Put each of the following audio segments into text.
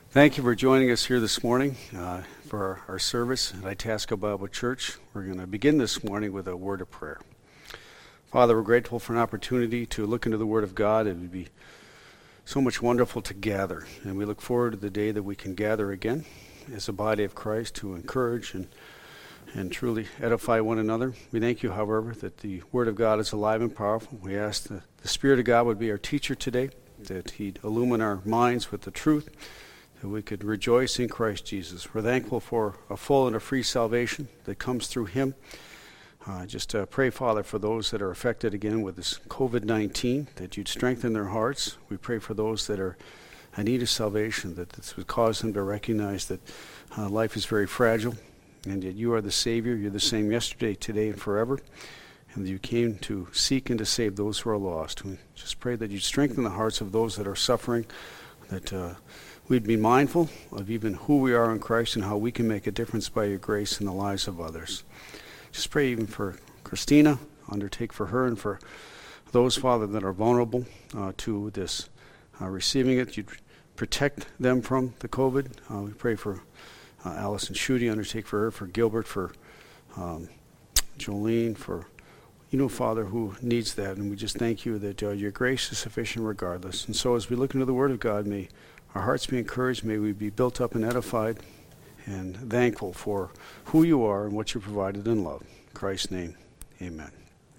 Thank you for joining us here this morning for our service at Itasca Bible Church. We're going to begin this morning with a word of prayer. Father, we're grateful for an opportunity to look into the Word of God. It would be so much wonderful to gather, and we look forward to the day that we can gather again as a body of Christ to encourage and truly edify one another. We thank you, however, that the Word of God is alive and powerful. We ask that the Spirit of God would be our teacher today, that He'd illumine our minds with the truth, that we could rejoice in Christ Jesus. We're thankful for a full and a free salvation that comes through Him. Just pray, Father, for those that are affected again with this COVID-19, that you'd strengthen their hearts. We pray for those that are in need of salvation, that this would cause them to recognize that life is very fragile, and that you are the Savior. You're the same yesterday, today, and forever, and that you came to seek and to save those who are lost. We just pray that you'd strengthen the hearts of those that are suffering, that we'd be mindful of even who we are in Christ and how we can make a difference by your grace in the lives of others. Just pray even for Christina, undertake for her and for those, Father, that are vulnerable to this receiving it. You'd protect them from the COVID. We pray for Allison Schutte, undertake for her, for Gilbert, for Jolene, for Father, who needs that. And we just thank you that your grace is sufficient regardless. And so as we look into the Word of God, may our hearts be encouraged. May we be built up and edified and thankful for who you are and what you provided in love. In Christ's name, amen.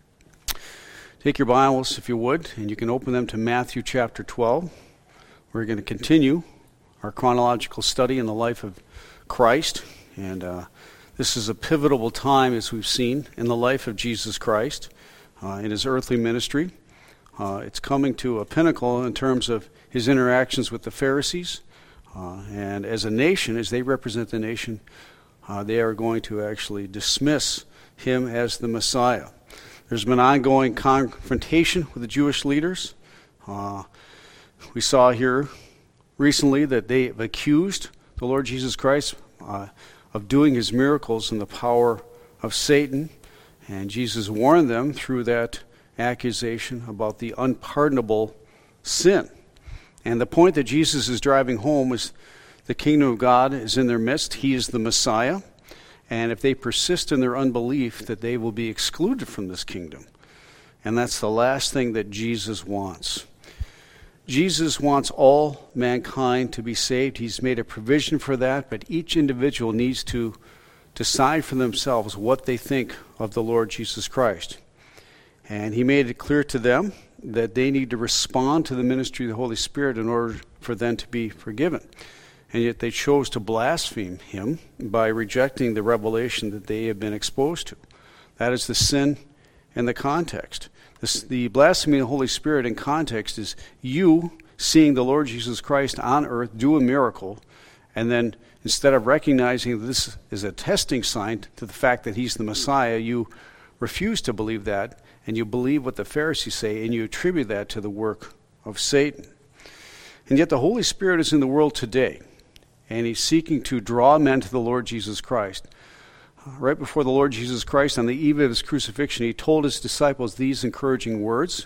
Take your Bibles, if you would, and you can open them to Matthew chapter 12. We're going to continue our chronological study in the life of Christ. And this is a pivotal time, as we've seen, in the life of Jesus Christ, in his earthly ministry. It's coming to a pinnacle in terms of his interactions with the Pharisees. And as a nation, as they represent the nation, they are going to actually dismiss him as the Messiah. There's been ongoing confrontation with the Jewish leaders. We saw here recently that they have accused the Lord Jesus Christ of doing his miracles in the power of Satan. And Jesus warned them through that accusation about the unpardonable sin. And the point that Jesus is driving home is the kingdom of God is in their midst. He is the Messiah. And if they persist in their unbelief, that they will be excluded from this kingdom. And that's the last thing that Jesus wants. Jesus wants all mankind to be saved. He's made a provision for that, but each individual needs to decide for themselves what they think of the Lord Jesus Christ. And he made it clear to them that they need to respond to the ministry of the Holy Spirit in order for them to be forgiven. And yet they chose to blaspheme him by rejecting the revelation that they have been exposed to. That is the sin and the context. The blasphemy of the Holy Spirit in context is you seeing the Lord Jesus Christ on earth do a miracle, and then instead of recognizing that this is a testing sign to the fact that he's the Messiah, you refuse to believe that, and you believe what the Pharisees say, and you attribute that to the work of Satan. And yet the Holy Spirit is in the world today, and he's seeking to draw men to the Lord Jesus Christ. Right before the Lord Jesus Christ, on the eve of his crucifixion, he told his disciples these encouraging words.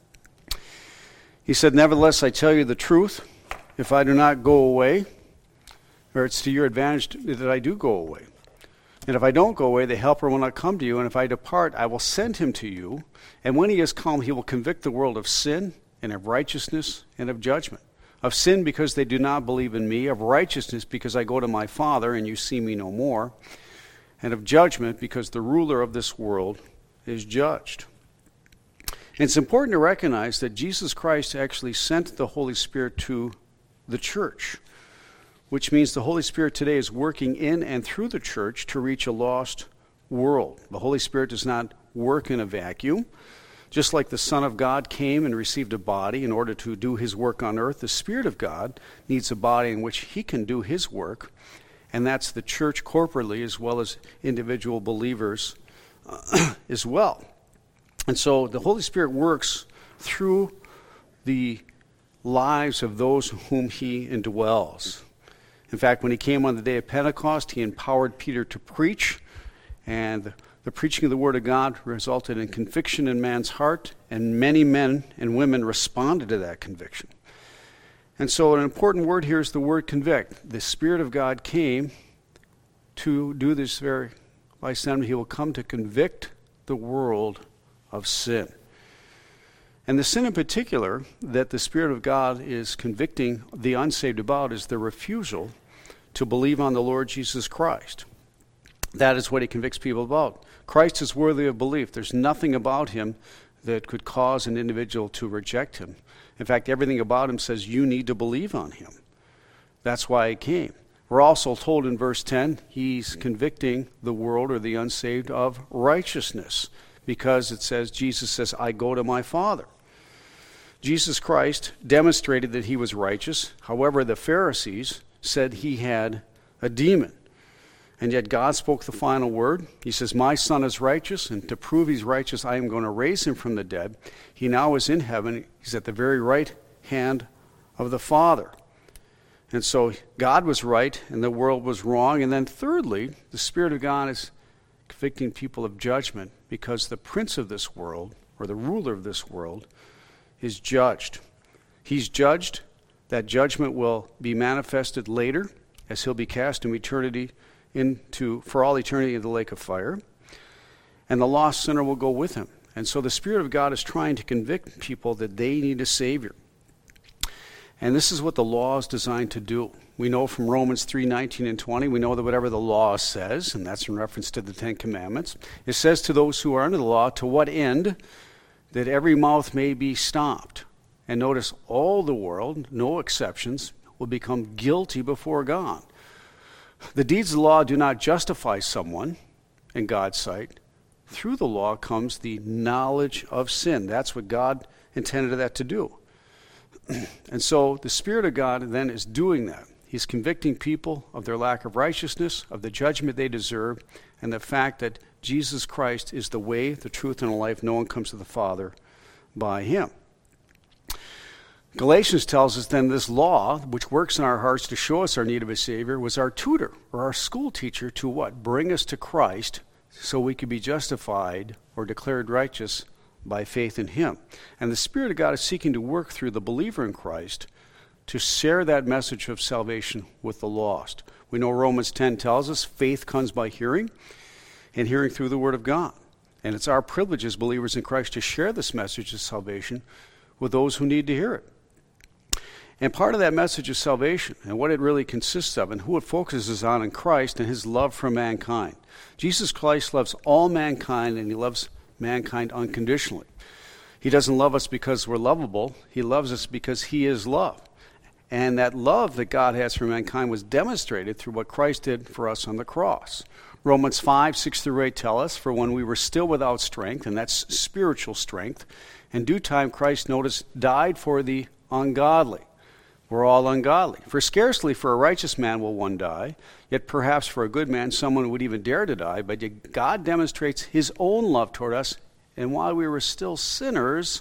He said, "Nevertheless, I tell you the truth. If I do not go away, or it's to your advantage that I do go away. And if I don't go away, the Helper will not come to you. And if I depart, I will send him to you. And when he has come, he will convict the world of sin and of righteousness and of judgment. Of sin because they do not believe in me. Of righteousness because I go to my Father and you see me no more. And of judgment because the ruler of this world is judged." And it's important to recognize that Jesus Christ actually sent the Holy Spirit to the church, which means the Holy Spirit today is working in and through the church to reach a lost world. The Holy Spirit does not work in a vacuum. Just like the Son of God came and received a body in order to do his work on earth, the Spirit of God needs a body in which he can do his work, and that's the church corporately as well as individual believers as well. And so the Holy Spirit works through the lives of those whom he indwells. In fact, when he came on the day of Pentecost, he empowered Peter to preach, and the preaching of the Word of God resulted in conviction in man's heart, and many men and women responded to that conviction. And so an important word here is the word convict. The Spirit of God came to do this very lycemity. He will come to convict the world of sin. And the sin in particular that the Spirit of God is convicting the unsaved about is the refusal to believe on the Lord Jesus Christ. That is what he convicts people about. Christ is worthy of belief. There's nothing about him that could cause an individual to reject him. In fact, everything about him says you need to believe on him. That's why he came. We're also told in verse 10, he's convicting the world or the unsaved of righteousness, because it says, Jesus says, I go to my Father. Jesus Christ demonstrated that he was righteous. However, the Pharisees said he had a demon. And yet God spoke the final word. He says, my son is righteous, and to prove he's righteous, I am going to raise him from the dead. He now is in heaven. He's at the very right hand of the Father. And so God was right, and the world was wrong. And then thirdly, the Spirit of God is convicting people of judgment, because the prince of this world, or the ruler of this world, is judged. He's judged. That judgment will be manifested later, as he'll be cast for all eternity into the lake of fire. And the lost sinner will go with him. And so the Spirit of God is trying to convict people that they need a Savior. And this is what the law is designed to do. We know from Romans 3:19 and 20, we know that whatever the law says, and that's in reference to the Ten Commandments, it says to those who are under the law, to what end? That every mouth may be stopped. And notice, all the world, no exceptions, will become guilty before God. The deeds of the law do not justify someone in God's sight. Through the law comes the knowledge of sin. That's what God intended that to do. And so the Spirit of God then is doing that. He's convicting people of their lack of righteousness, of the judgment they deserve, and the fact that Jesus Christ is the way, the truth, and the life. No one comes to the Father by him. Galatians tells us then this law, which works in our hearts to show us our need of a Savior, was our tutor or our school teacher to what? Bring us to Christ so we could be justified or declared righteous by faith in him. And the Spirit of God is seeking to work through the believer in Christ to share that message of salvation with the lost. We know Romans 10 tells us faith comes by hearing, and hearing through the Word of God. And it's our privilege as believers in Christ to share this message of salvation with those who need to hear it. And part of that message of salvation and what it really consists of and who it focuses on in Christ and his love for mankind. Jesus Christ loves all mankind, and he loves mankind unconditionally. He doesn't love us because we're lovable. He loves us because he is love. And that love that God has for mankind was demonstrated through what Christ did for us on the cross. Romans 5:6-8 tell us, for when we were still without strength, and that's spiritual strength, in due time Christ, notice, died for the ungodly. We're all ungodly. For scarcely for a righteous man will one die, yet perhaps for a good man someone would even dare to die. But yet God demonstrates his own love toward us, and while we were still sinners,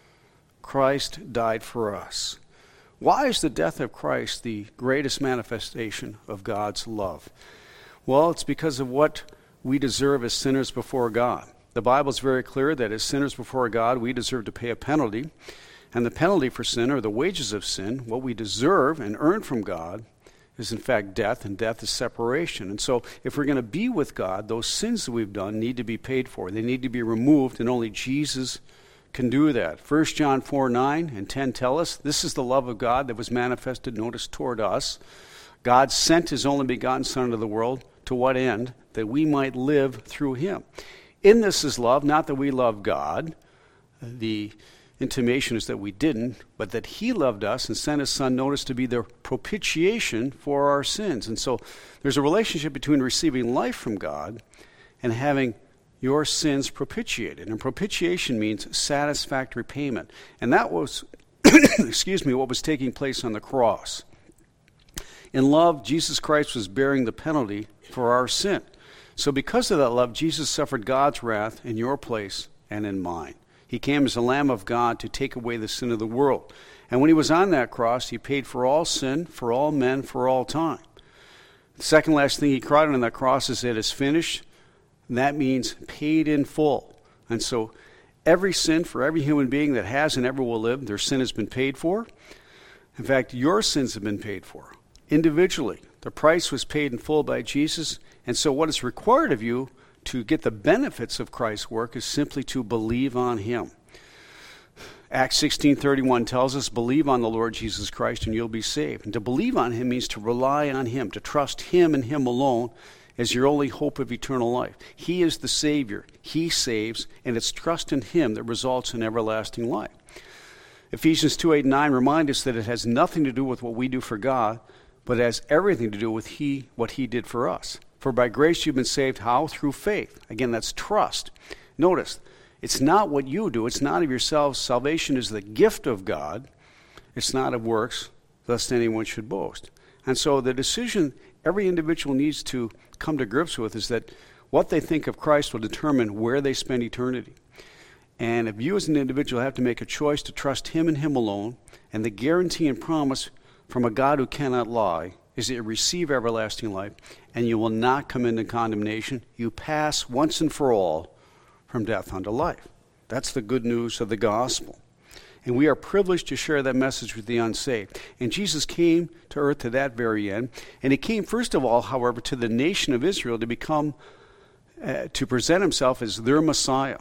Christ died for us. Why is the death of Christ the greatest manifestation of God's love? Well, it's because of what we deserve as sinners before God. The Bible is very clear that as sinners before God, we deserve to pay a penalty. And the penalty for sin, or the wages of sin, what we deserve and earn from God, is in fact death, and death is separation. And so if we're going to be with God, those sins that we've done need to be paid for. They need to be removed, and only Jesus can do that. 1 John 4:9 and 10 tell us, this is the love of God that was manifested, notice, toward us. God sent his only begotten Son into the world, to what end? That we might live through him. In this is love, not that we love God. The intimation is that we didn't, but that he loved us and sent his Son, notice, to be the propitiation for our sins. And so there's a relationship between receiving life from God and having your sins propitiated. And propitiation means satisfactory payment. And that was, what was taking place on the cross. In love, Jesus Christ was bearing the penalty for our sin. So because of that love, Jesus suffered God's wrath in your place and in mine. He came as the Lamb of God to take away the sin of the world. And when he was on that cross, he paid for all sin, for all men, for all time. The second last thing he cried on that cross is, it is finished. And that means paid in full. And so every sin for every human being that has and ever will live, their sin has been paid for. In fact, your sins have been paid for individually. The price was paid in full by Jesus, and so what is required of you to get the benefits of Christ's work is simply to believe on him. Acts 16:31 tells us, believe on the Lord Jesus Christ and you'll be saved. And to believe on him means to rely on him, to trust him and him alone as your only hope of eternal life. He is the Savior. He saves, and it's trust in him that results in everlasting life. Ephesians 2:8-9 remind us that it has nothing to do with what we do for God, but it has everything to do with what he did for us. For by grace you've been saved, how? Through faith. Again, that's trust. Notice, it's not what you do. It's not of yourselves. Salvation is the gift of God. It's not of works, lest anyone should boast. And so the decision every individual needs to come to grips with is that what they think of Christ will determine where they spend eternity. And if you as an individual have to make a choice to trust him and him alone, and the guarantee and promise from a God who cannot lie is that you receive everlasting life, and you will not come into condemnation. You pass once and for all from death unto life. That's the good news of the gospel. And we are privileged to share that message with the unsaved. And Jesus came to earth to that very end. And he came, first of all, however, to the nation of Israel to present himself as their Messiah,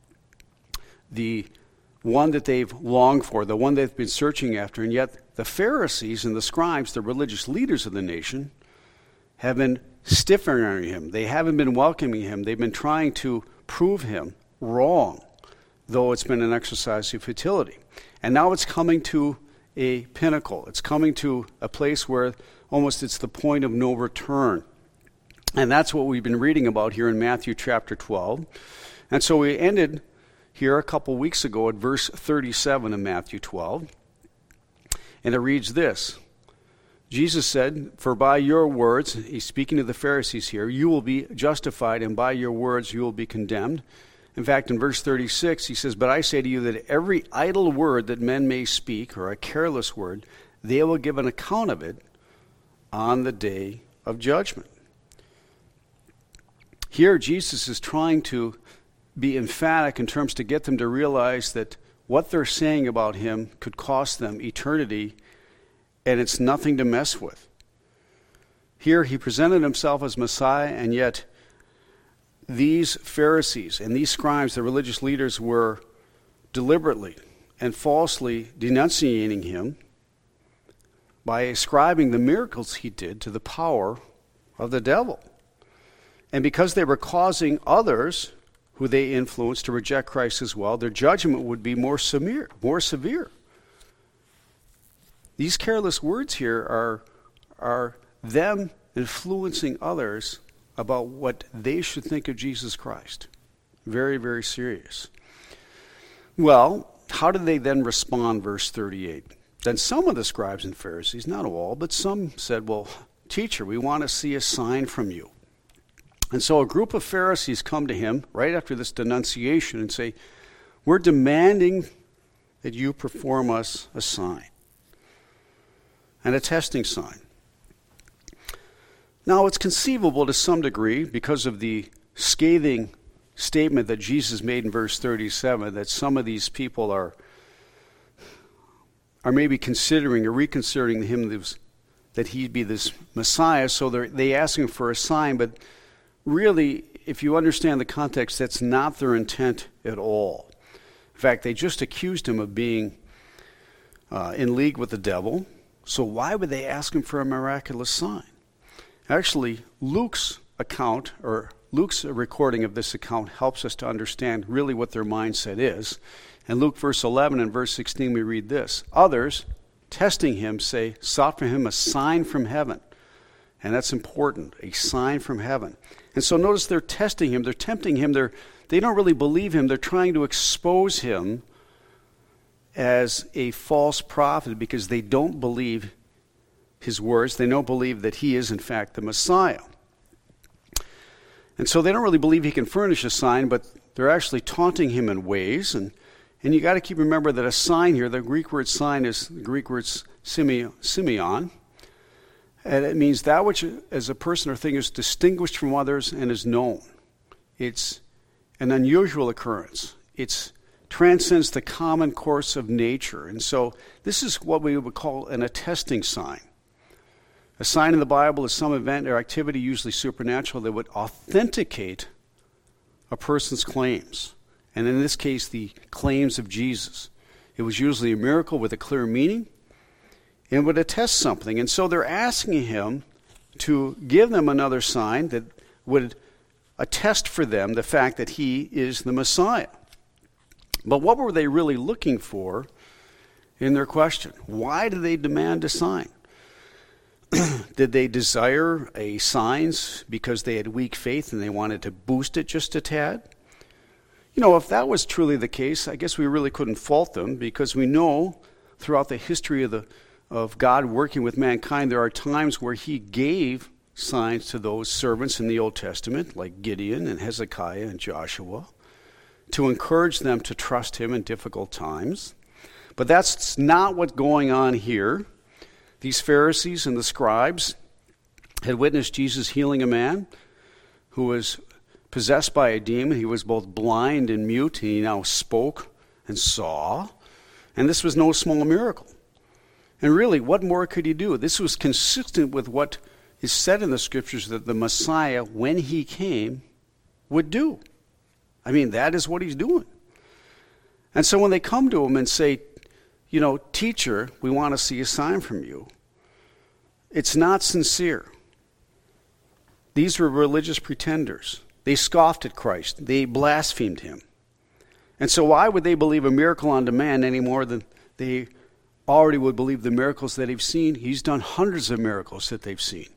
the one that they've longed for, the one they've been searching after. And yet the Pharisees and the scribes, the religious leaders of the nation, have been stiff-arming him. They haven't been welcoming him. They've been trying to prove him wrong, though it's been an exercise of futility. And now it's coming to a pinnacle. It's coming to a place where almost it's the point of no return. And that's what we've been reading about here in Matthew chapter 12. And so we ended here a couple weeks ago at verse 37 of Matthew 12. And it reads this. Jesus said, for by your words, he's speaking to the Pharisees here, you will be justified, and by your words you will be condemned. In fact, in verse 36, he says, but I say to you that every idle word that men may speak, or a careless word, they will give an account of it on the day of judgment. Here, Jesus is trying to be emphatic in terms to get them to realize that what they're saying about him could cost them eternity, and it's nothing to mess with. Here, he presented himself as Messiah, and yet these Pharisees and these scribes, the religious leaders, were deliberately and falsely denunciating him by ascribing the miracles he did to the power of the devil. And because they were causing others who they influenced to reject Christ as well, their judgment would be more severe. These careless words here are them influencing others about what they should think of Jesus Christ. Very, very serious. Well, how did they then respond, verse 38? Then some of the scribes and Pharisees, not all, but some said, well, teacher, we want to see a sign from you. And so a group of Pharisees come to him right after this denunciation and say, we're demanding that you perform us a sign, and a testing sign. Now, it's conceivable to some degree, because of the scathing statement that Jesus made in verse 37, that some of these people are maybe considering or reconsidering him that he'd be this Messiah, so they ask him for a sign, but really, if you understand the context, that's not their intent at all. In fact, they just accused him of being in league with the devil, so why would they ask him for a miraculous sign? Actually, Luke's account, or Luke's recording of this account, helps us to understand really what their mindset is. In Luke verse 11 and verse 16 we read this. Others, testing him, sought for him a sign from heaven. And that's important, a sign from heaven. And so notice they're testing him, they're tempting him, they don't really believe him, they're trying to expose him as a false prophet because they don't believe his words. They don't believe that he is, in fact, the Messiah. And so they don't really believe he can furnish a sign, but they're actually taunting him in ways. And you got to remember that a sign here, the Greek word sign is the Greek word simeon. And it means that which, as a person or thing, is distinguished from others and is known. It's an unusual occurrence. It's transcends the common course of nature. And so this is what we would call an attesting sign. A sign in the Bible is some event or activity, usually supernatural, that would authenticate a person's claims. And in this case, the claims of Jesus. It was usually a miracle with a clear meaning and would attest something. And so they're asking him to give them another sign that would attest for them the fact that he is the Messiah. But what were they really looking for in their question? Why do they demand a sign? Did they desire a signs because they had weak faith and they wanted to boost it just a tad? You know, if that was truly the case, I guess we really couldn't fault them, because we know throughout the history of God working with mankind, there are times where he gave signs to those servants in the Old Testament, like Gideon and Hezekiah and Joshua, to encourage them to trust him in difficult times. But that's not what's going on here. These Pharisees and the scribes had witnessed Jesus healing a man who was possessed by a demon. He was both blind and mute, and he now spoke and saw. And this was no small miracle. And really, what more could he do? This was consistent with what is said in the Scriptures that the Messiah, when he came, would do. I mean, that is what he's doing. And so when they come to him and say, you know, teacher, we want to see a sign from you, it's not sincere. These were religious pretenders. They scoffed at Christ. They blasphemed him. And so why would they believe a miracle on demand any more than they already would believe the miracles that they've seen? He's done hundreds of miracles that they've seen.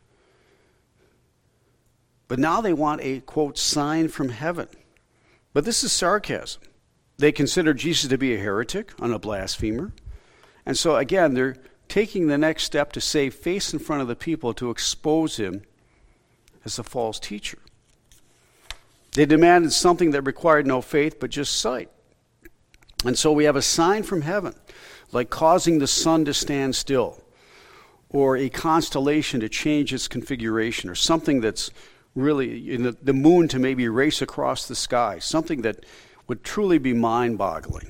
But now they want a, quote, sign from heaven. But this is sarcasm. They consider Jesus to be a heretic and a blasphemer. And so again, they're taking the next step to save face in front of the people to expose him as a false teacher. They demanded something that required no faith but just sight. And so we have a sign from heaven, like causing the sun to stand still, or a constellation to change its configuration, or something that's really, the moon to maybe race across the sky, something that would truly be mind-boggling.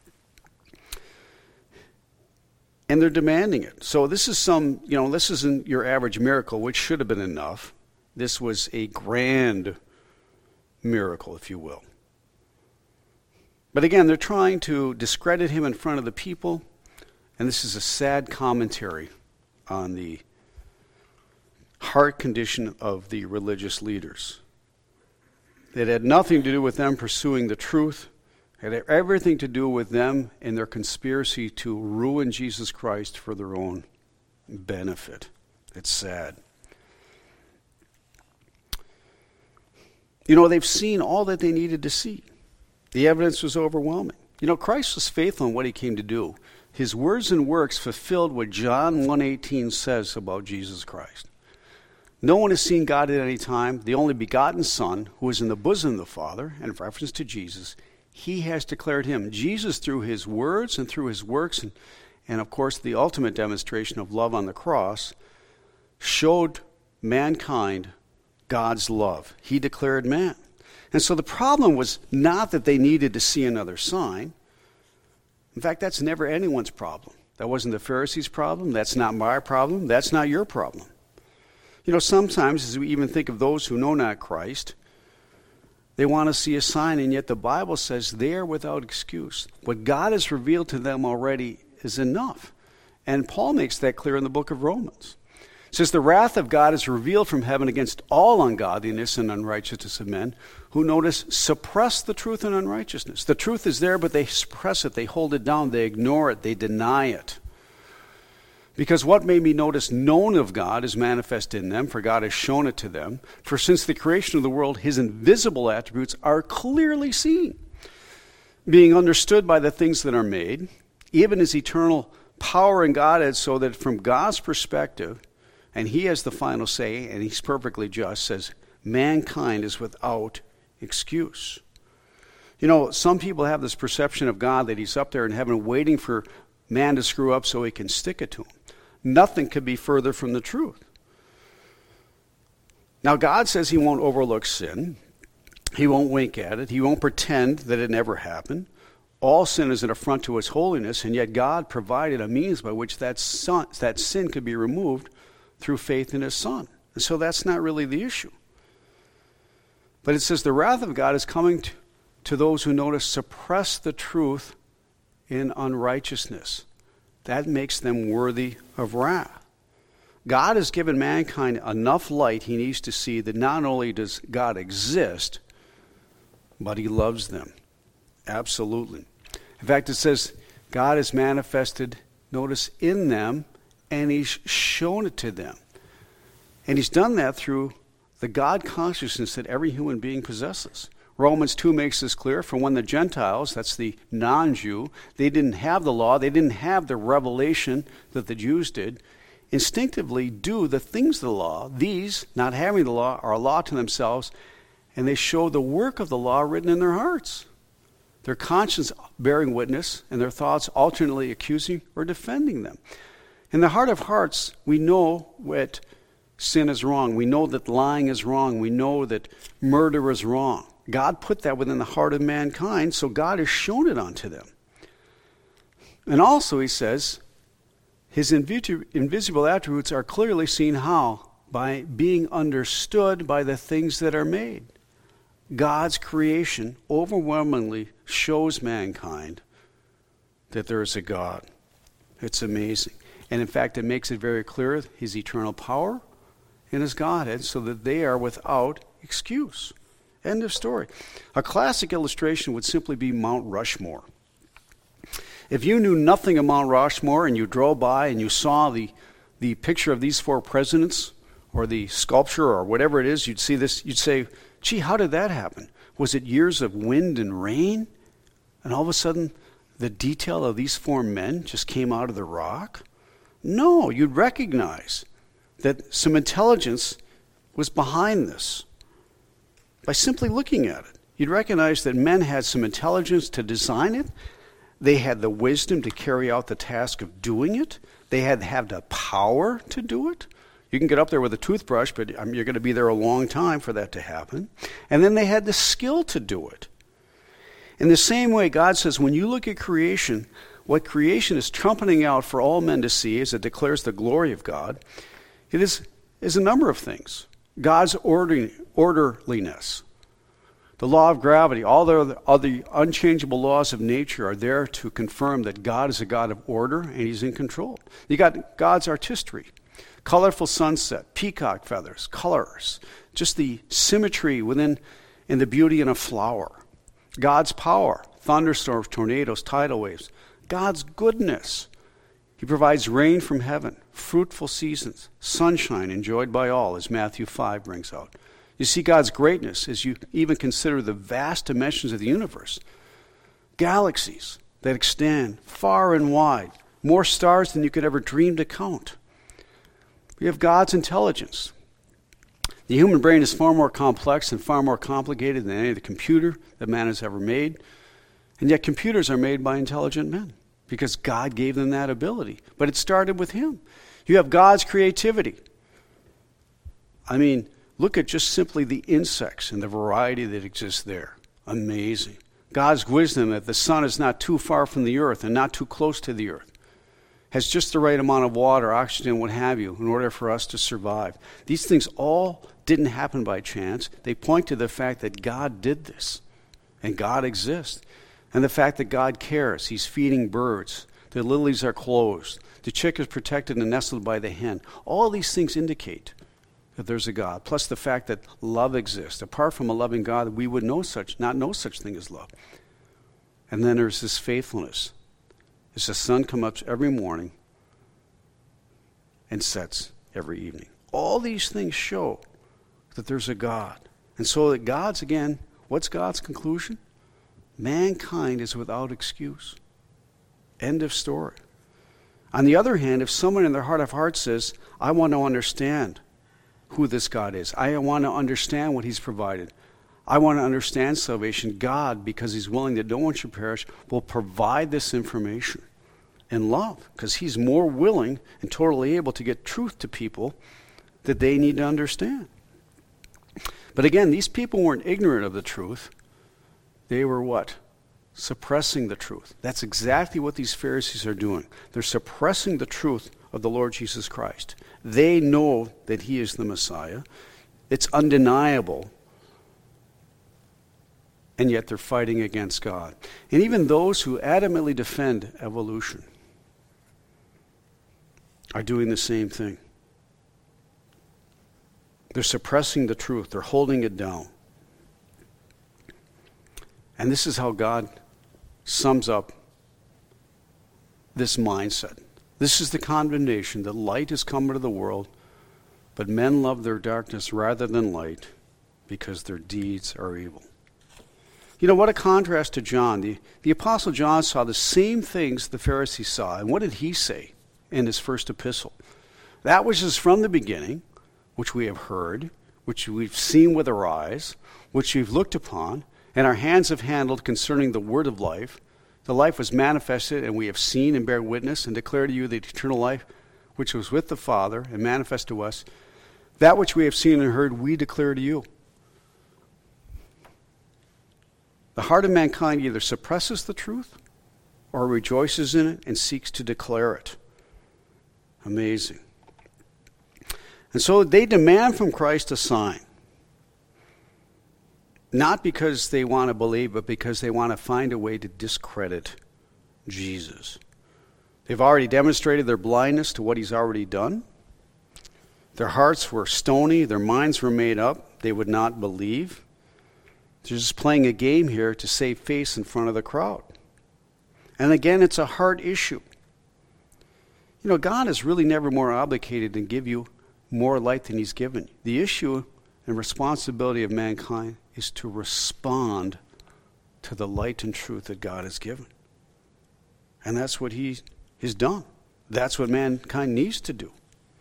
And they're demanding it. So this is this isn't your average miracle, which should have been enough. This was a grand miracle, if you will. But again, they're trying to discredit him in front of the people, and this is a sad commentary on the heart condition of the religious leaders. It had nothing to do with them pursuing the truth. It had everything to do with them and their conspiracy to ruin Jesus Christ for their own benefit. It's sad. You know, they've seen all that they needed to see. The evidence was overwhelming. You know, Christ was faithful in what he came to do. His words and works fulfilled what John 1:18 says about Jesus Christ. No one has seen God at any time. The only begotten Son, who is in the bosom of the Father, and in reference to Jesus, he has declared him. Jesus, through his words and through his works, and of course the ultimate demonstration of love on the cross, showed mankind God's love. He declared man. And so the problem was not that they needed to see another sign. In fact, that's never anyone's problem. That wasn't the Pharisees' problem. That's not my problem. That's not your problem. You know, sometimes as we even think of those who know not Christ, they want to see a sign, and yet the Bible says they are without excuse. What God has revealed to them already is enough. And Paul makes that clear in the book of Romans. It says, the wrath of God is revealed from heaven against all ungodliness and unrighteousness of men who, notice, suppress the truth and unrighteousness. The truth is there, but they suppress it. They hold it down. They ignore it. They deny it. Because what may be noticed known of God is manifest in them, for God has shown it to them. For since the creation of the world, his invisible attributes are clearly seen, being understood by the things that are made, even his eternal power in Godhead, so that from God's perspective, and he has the final say, and he's perfectly just, says, mankind is without excuse. You know, some people have this perception of God that he's up there in heaven waiting for man to screw up so he can stick it to him. Nothing could be further from the truth. Now, God says he won't overlook sin. He won't wink at it. He won't pretend that it never happened. all sin is an affront to his holiness, and yet God provided a means by which that sin could be removed through faith in his Son. And so that's not really the issue. But it says the wrath of God is coming to those who, notice, suppress the truth in unrighteousness. That makes them worthy of wrath. God has given mankind enough light he needs to see that not only does God exist, but he loves them. Absolutely. In fact, it says God is manifested, notice, in them, and he's shown it to them. And he's done that through the God consciousness that every human being possesses. Romans 2 makes this clear. For when the Gentiles, that's the non-Jew, they didn't have the law, they didn't have the revelation that the Jews did, instinctively do the things of the law. These, not having the law, are a law to themselves, and they show the work of the law written in their hearts. Their conscience bearing witness, and their thoughts alternately accusing or defending them. In the heart of hearts, we know what sin is wrong. We know that lying is wrong. We know that murder is wrong. God put that within the heart of mankind, so God has shown it unto them. And also, he says, his invisible attributes are clearly seen how? By being understood by the things that are made. God's creation overwhelmingly shows mankind that there is a God. It's amazing. And in fact, it makes it very clear his eternal power and his Godhead so that they are without excuse. End of story. A classic illustration would simply be Mount Rushmore. If you knew nothing of Mount Rushmore and you drove by and you saw the picture of these four presidents or the sculpture or whatever it is, you'd see this, you'd say, gee, how did that happen? Was it years of wind and rain? And all of a sudden, the detail of these four men just came out of the rock? No, you'd recognize that some intelligence was behind this. By simply looking at it, you'd recognize that men had some intelligence to design it. They had the wisdom to carry out the task of doing it. They had to have the power to do it. You can get up there with a toothbrush, but you're going to be there a long time for that to happen. And then they had the skill to do it. In the same way, God says, when you look at creation, what creation is trumpeting out for all men to see as it declares the glory of God, it is a number of things. God's orderliness, the law of gravity, all the other unchangeable laws of nature are there to confirm that God is a God of order and he's in control. You got God's artistry, colorful sunset, peacock feathers, colors, just the symmetry within and the beauty in a flower. God's power, thunderstorms, tornadoes, tidal waves. God's goodness. He provides rain from heaven, fruitful seasons, sunshine enjoyed by all, as Matthew 5 brings out. You see God's greatness as you even consider the vast dimensions of the universe. Galaxies that extend far and wide, more stars than you could ever dream to count. We have God's intelligence. The human brain is far more complex and far more complicated than any of the computer that man has ever made. And yet computers are made by intelligent men because God gave them that ability. But it started with him. You have God's creativity. I mean, look at just simply the insects and the variety that exists there. Amazing. God's wisdom that the sun is not too far from the earth and not too close to the earth. Has just the right amount of water, oxygen, what have you, in order for us to survive. These things all didn't happen by chance. They point to the fact that God did this, and God exists, and the fact that God cares. He's feeding birds. The lilies are closed. The chick is protected and nestled by the hen. All these things indicate that there's a God, plus the fact that love exists. Apart from a loving God, we would not know such thing as love. And then there's this faithfulness. As the sun comes up every morning and sets every evening. All these things show that there's a God. And so that God's, again, what's God's conclusion? Mankind is without excuse. End of story. On the other hand, if someone in their heart of hearts says, I want to understand who this God is. I want to understand what he's provided. I want to understand salvation. God, because he's willing that no one should perish, will provide this information in love, because he's more willing and totally able to get truth to people that they need to understand. But again, these people weren't ignorant of the truth. They were what? suppressing the truth. That's exactly what these Pharisees are doing. They're suppressing the truth of the Lord Jesus Christ. They know that he is the Messiah. It's undeniable. And yet they're fighting against God. And even those who adamantly defend evolution are doing the same thing. They're suppressing the truth. They're holding it down. And this is how God sums up this mindset. This is the condemnation that light has come into the world, but men love their darkness rather than light because their deeds are evil. You know, what a contrast to John. The Apostle John saw the same things the Pharisees saw. And what did he say in his first epistle? That which is from the beginning, which we have heard, which we've seen with our eyes, which we've looked upon, and our hands have handled concerning the word of life. The life was manifested, and we have seen and bear witness and declare to you the eternal life which was with the Father and manifest to us. That which we have seen and heard, we declare to you. The heart of mankind either suppresses the truth or rejoices in it and seeks to declare it. Amazing. And so they demand from Christ a sign. Not because they want to believe, but because they want to find a way to discredit Jesus. They've already demonstrated their blindness to what he's already done. Their hearts were stony. Their minds were made up. They would not believe. They're just playing a game here to save face in front of the crowd. And again, it's a heart issue. You know, God is really never more obligated to give you more light than he's given you. The issue and responsibility of mankind is to respond to the light and truth that God has given. And that's what he has done. That's what mankind needs to do.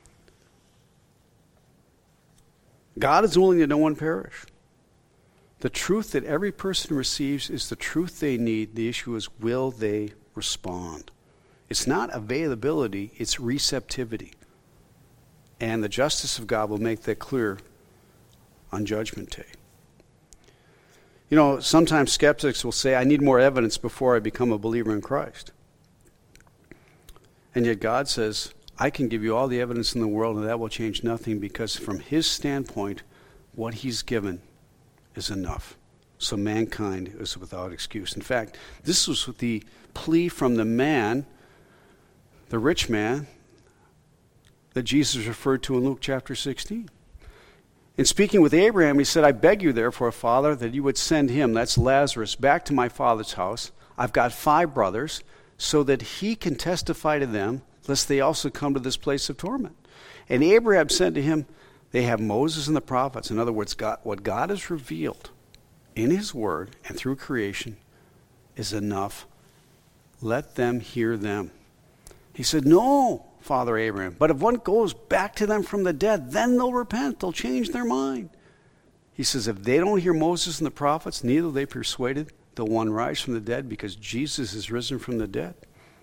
God is willing that no one perish. The truth that every person receives is the truth they need. The issue is, will they respond? It's not availability, it's receptivity. And the justice of God will make that clear on Judgment Day. You know, sometimes skeptics will say, I need more evidence before I become a believer in Christ. And yet God says, I can give you all the evidence in the world and that will change nothing, because from his standpoint, what he's given is enough. So mankind is without excuse. In fact, this was the plea from the man, the rich man, that Jesus referred to in Luke chapter 16. In speaking with Abraham, he said, I beg you therefore, Father, that you would send him, that's Lazarus, back to my father's house. I've got 5 brothers, so that he can testify to them, lest they also come to this place of torment. And Abraham said to him, they have Moses and the prophets. In other words, what God has revealed in his word and through creation is enough. Let them hear them. He said, no, Father Abraham, but if one goes back to them from the dead, then they'll repent, they'll change their mind. He says, if they don't hear Moses and the prophets, neither are they persuaded they'll one rise from the dead, because Jesus is risen from the dead.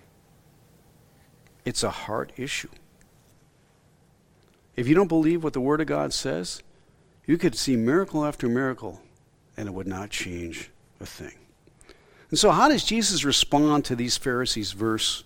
It's a heart issue. If you don't believe what the Word of God says, you could see miracle after miracle, and it would not change a thing. And so how does Jesus respond to these Pharisees? Verse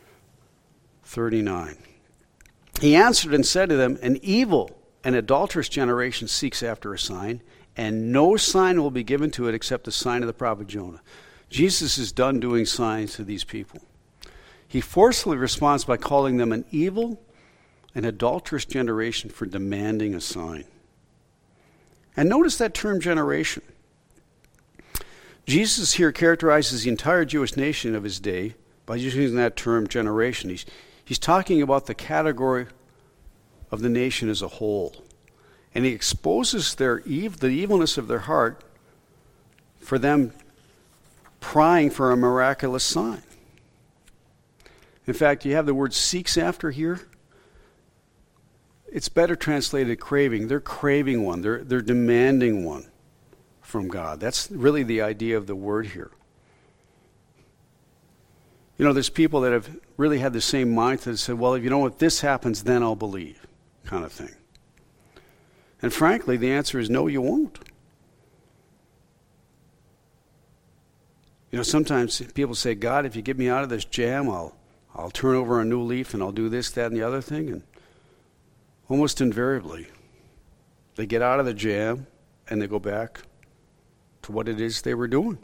39. He answered and said to them, an evil and adulterous generation seeks after a sign, and no sign will be given to it except the sign of the prophet Jonah. Jesus is done doing signs to these people. He forcefully responds by calling them an evil and adulterous generation for demanding a sign. And notice that term generation. Jesus here characterizes the entire Jewish nation of his day by using that term generation. He's talking about the category of the nation as a whole. And he exposes the evilness of their heart for them prying for a miraculous sign. In fact, you have the word seeks after here. It's better translated craving. They're craving one. They're demanding one from God. That's really the idea of the word here. You know, there's people that have really had the same mindset that said, well, if this happens, then I'll believe, kind of thing. And frankly, the answer is no, you won't. Sometimes people say, God, if you get me out of this jam, I'll turn over a new leaf and I'll do this, that, and the other thing. And almost invariably, they get out of the jam and they go back to what it is they were doing.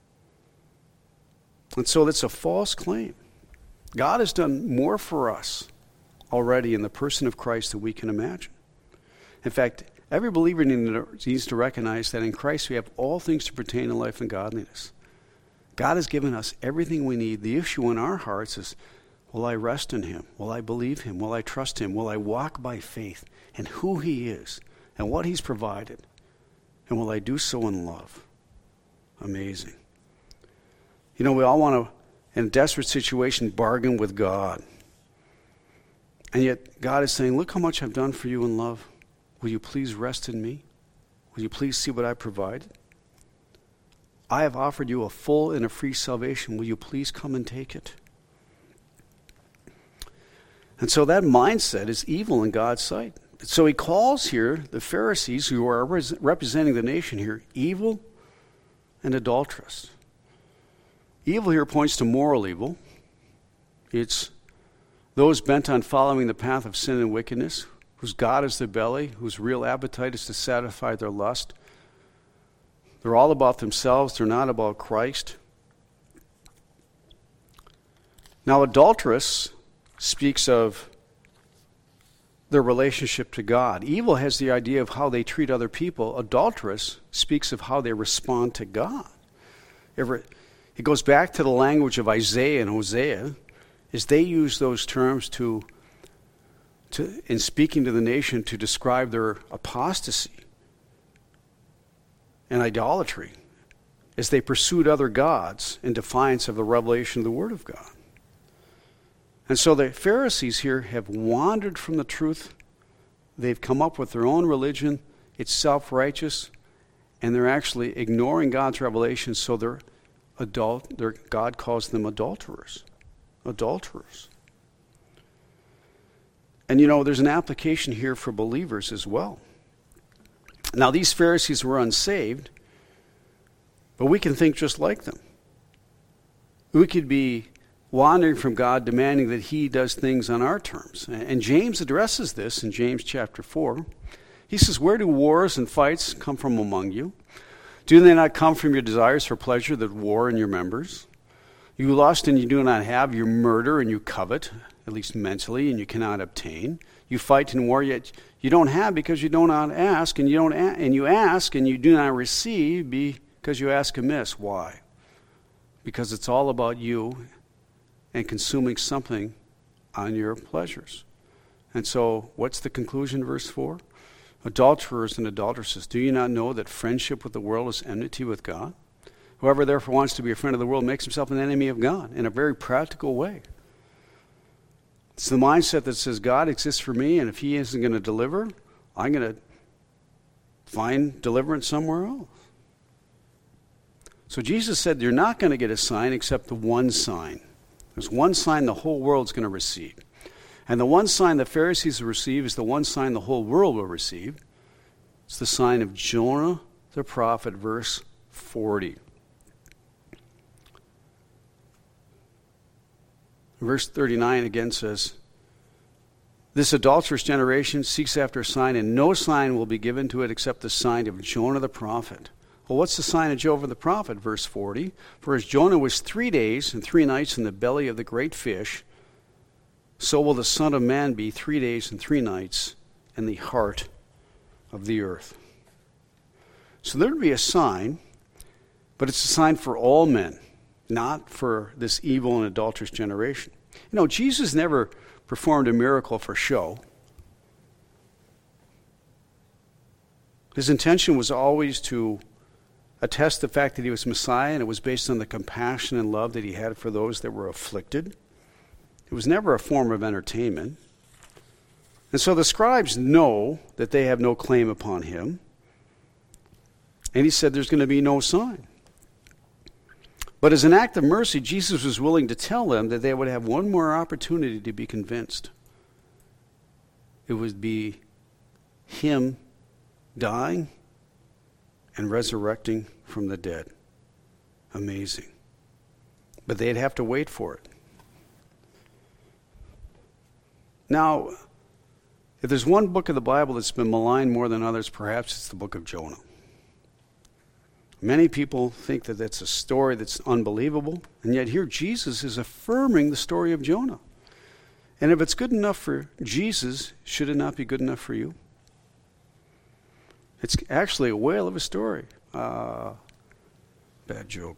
And so that's a false claim. God has done more for us already in the person of Christ than we can imagine. In fact, every believer needs to recognize that in Christ we have all things to pertain to life and godliness. God has given us everything we need. The issue in our hearts is, will I rest in him? Will I believe him? Will I trust him? Will I walk by faith in who he is and what he's provided? And will I do so in love? Amazing. We all want to, in a desperate situation, bargain with God. And yet God is saying, look how much I've done for you in love. Will you please rest in me? Will you please see what I provided? I have offered you a full and a free salvation. Will you please come and take it? And so that mindset is evil in God's sight. So he calls here the Pharisees, who are representing the nation here, evil and adulterous. Evil here points to moral evil. It's those bent on following the path of sin and wickedness, whose God is their belly, whose real appetite is to satisfy their lust. They're all about themselves. They're not about Christ. Now, adulterous speaks of their relationship to God. Evil has the idea of how they treat other people. Adulterous speaks of how they respond to God. It goes back to the language of Isaiah and Hosea, as they use those terms to in speaking to the nation to describe their apostasy and idolatry, as they pursued other gods in defiance of the revelation of the Word of God. And so the Pharisees here have wandered from the truth. They've come up with their own religion. It's self-righteous, and they're actually ignoring God's revelation, so God calls them adulterers. Adulterers. And there's an application here for believers as well. Now, these Pharisees were unsaved, but we can think just like them. We could be wandering from God, demanding that he does things on our terms. And James addresses this in James chapter 4. He says, where do wars and fights come from among you? Do they not come from your desires for pleasure that war in your members? You lust and you do not have. You murder and you covet, at least mentally, and you cannot obtain. You fight and war, yet you don't have because you do not ask, and you ask and you do not receive because you ask amiss. Why? Because it's all about you and consuming something on your pleasures. And so, what's the conclusion, verse 4? Adulterers and adulteresses, do you not know that friendship with the world is enmity with God? Whoever therefore wants to be a friend of the world makes himself an enemy of God in a very practical way. It's the mindset that says God exists for me, and if he isn't going to deliver, I'm going to find deliverance somewhere else. So Jesus said you're not going to get a sign except the one sign. There's one sign the whole world's going to receive. And the one sign the Pharisees will receive is the one sign the whole world will receive. It's the sign of Jonah the prophet, verse 40. Verse 39 again says, this adulterous generation seeks after a sign, and no sign will be given to it except the sign of Jonah the prophet. Well, what's the sign of Jonah the prophet? Verse 40. For as Jonah was 3 days and 3 nights in the belly of the great fish, so will the Son of Man be 3 days and 3 nights in the heart of the earth. So there would be a sign, but it's a sign for all men, not for this evil and adulterous generation. Jesus never performed a miracle for show. His intention was always to attest the fact that he was Messiah, and it was based on the compassion and love that he had for those that were afflicted. It was never a form of entertainment. And so the scribes know that they have no claim upon him. And he said there's going to be no sign. But as an act of mercy, Jesus was willing to tell them that they would have one more opportunity to be convinced. It would be him dying and resurrecting from the dead. Amazing. but they'd have to wait for it. Now, if there's one book of the Bible that's been maligned more than others, perhaps it's the book of Jonah. Many people think that that's a story that's unbelievable, and yet here Jesus is affirming the story of Jonah. And if it's good enough for Jesus, should it not be good enough for you? It's actually a whale of a story. Bad joke.